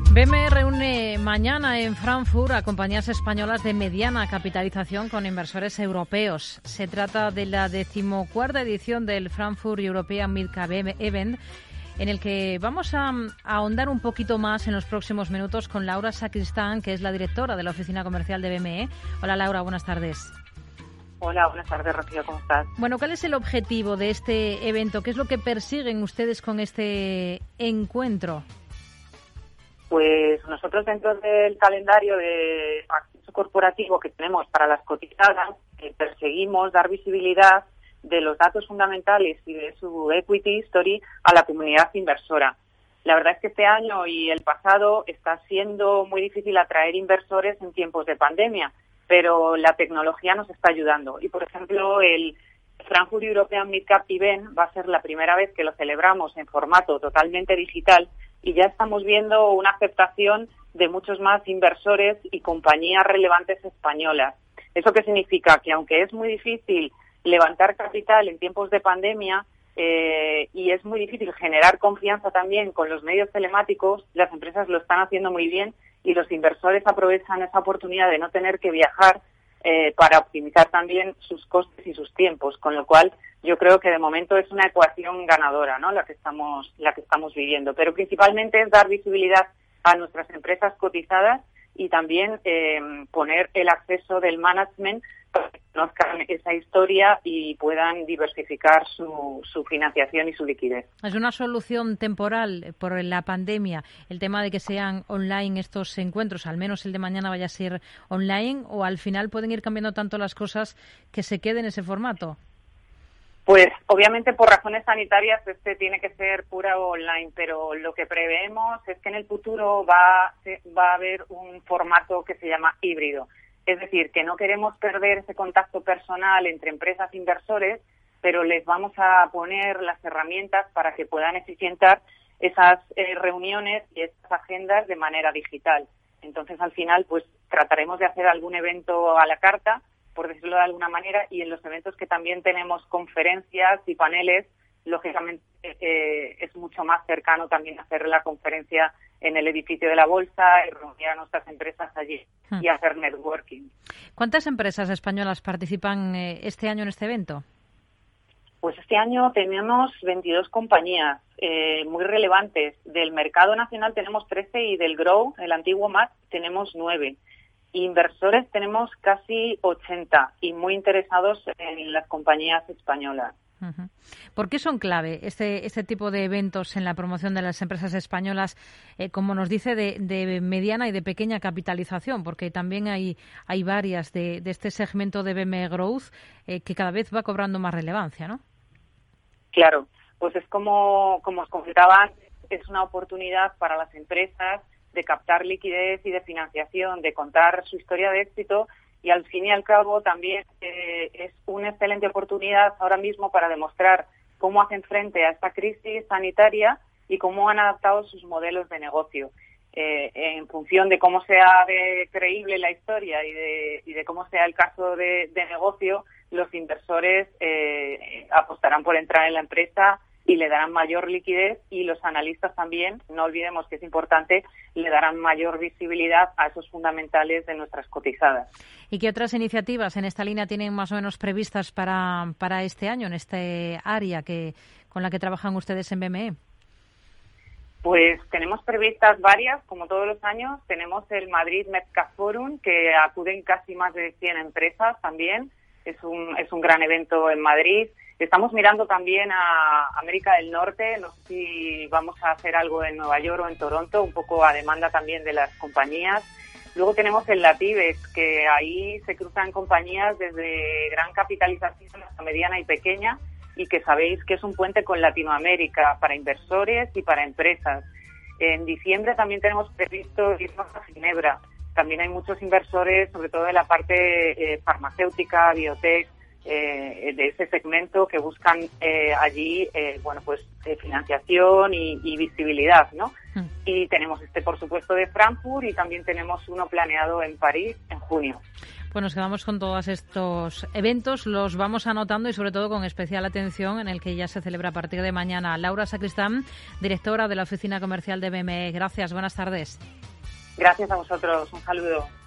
BME reúne mañana en Frankfurt a compañías españolas de mediana capitalización con inversores europeos. Se trata de la 14ª edición del Frankfurt European Midcap Event, en el que vamos a ahondar un poquito más en los próximos minutos con Laura Sacristán, que es la directora de la oficina comercial de BME. Hola Laura, buenas tardes. Hola, buenas tardes, Rocío, ¿cómo estás? Bueno, ¿cuál es el objetivo de este evento? ¿Qué es lo que persiguen ustedes con este encuentro? Pues nosotros, dentro del calendario de acceso corporativo que tenemos para las cotizadas, perseguimos dar visibilidad de los datos fundamentales y de su equity history a la comunidad inversora. La verdad es que este año y el pasado está siendo muy difícil atraer inversores en tiempos de pandemia, pero la tecnología nos está ayudando. Y, por ejemplo, el Frankfurt European Midcap Event va a ser la primera vez que lo celebramos en formato totalmente digital, y ya estamos viendo una aceptación de muchos más inversores y compañías relevantes españolas. ¿Eso qué significa? Que aunque es muy difícil levantar capital en tiempos de pandemia y es muy difícil generar confianza también con los medios telemáticos, las empresas lo están haciendo muy bien y los inversores aprovechan esa oportunidad de no tener que viajar para optimizar también sus costes y sus tiempos, con lo cual yo creo que de momento es una ecuación ganadora, ¿no? la que estamos viviendo, pero principalmente es dar visibilidad a nuestras empresas cotizadas y también poner el acceso del management para que conozcan esa historia y puedan diversificar su financiación y su liquidez. Es una solución temporal por la pandemia, el tema de que sean online estos encuentros, al menos el de mañana vaya a ser online, o al final pueden ir cambiando tanto las cosas que se quede en ese formato. Pues obviamente por razones sanitarias tiene que ser pura online, pero lo que preveemos es que en el futuro va a haber un formato que se llama híbrido. Es decir, que no queremos perder ese contacto personal entre empresas e inversores, pero les vamos a poner las herramientas para que puedan eficientar esas reuniones y esas agendas de manera digital. Entonces, al final, pues trataremos de hacer algún evento a la carta, por decirlo de alguna manera, y en los eventos que también tenemos conferencias y paneles, lógicamente es mucho más cercano también hacer la conferencia en el edificio de la Bolsa y reunir a nuestras empresas allí y hacer networking. ¿Cuántas empresas españolas participan este año en este evento? Pues este año tenemos 22 compañías muy relevantes. Del mercado nacional tenemos 13 y del Grow, el antiguo MAT, tenemos 9. Inversores tenemos casi 80 y muy interesados en las compañías españolas. Uh-huh. ¿Por qué son clave este tipo de eventos en la promoción de las empresas españolas, como nos dice, de mediana y de pequeña capitalización? Porque también hay varias de este segmento de BME Growth que cada vez va cobrando más relevancia, ¿no? Claro, pues es como os comentaba antes, es una oportunidad para las empresas de captar liquidez y de financiación, de contar su historia de éxito, y al fin y al cabo también es una excelente oportunidad ahora mismo para demostrar cómo hacen frente a esta crisis sanitaria y cómo han adaptado sus modelos de negocio. En función de cómo sea de creíble la historia y de cómo sea el caso de negocio, los inversores apostarán por entrar en la empresa y le darán mayor liquidez, y los analistas también, no olvidemos que es importante, le darán mayor visibilidad a esos fundamentales de nuestras cotizadas. ¿Y qué otras iniciativas en esta línea tienen más o menos previstas para este año, en este área con la que trabajan ustedes en BME? Pues tenemos previstas varias, como todos los años. Tenemos el Madrid Medcap Forum, que acuden casi más de 100 empresas también. Es un gran evento en Madrid. Estamos mirando también a América del Norte. No sé si vamos a hacer algo en Nueva York o en Toronto, un poco a demanda también de las compañías. Luego tenemos el Latibex, que ahí se cruzan compañías desde gran capitalización hasta mediana y pequeña, y que sabéis que es un puente con Latinoamérica para inversores y para empresas. En diciembre también tenemos previsto irnos a Ginebra. También hay muchos inversores, sobre todo de la parte farmacéutica, biotech, de ese segmento, que buscan allí financiación y visibilidad, ¿no? Y tenemos por supuesto, de Frankfurt, y también tenemos uno planeado en París en junio. Pues nos quedamos con todos estos eventos, los vamos anotando y sobre todo con especial atención en el que ya se celebra a partir de mañana. Laura Sacristán, directora de la Oficina Comercial de BME. Gracias, buenas tardes. Gracias a vosotros, un saludo.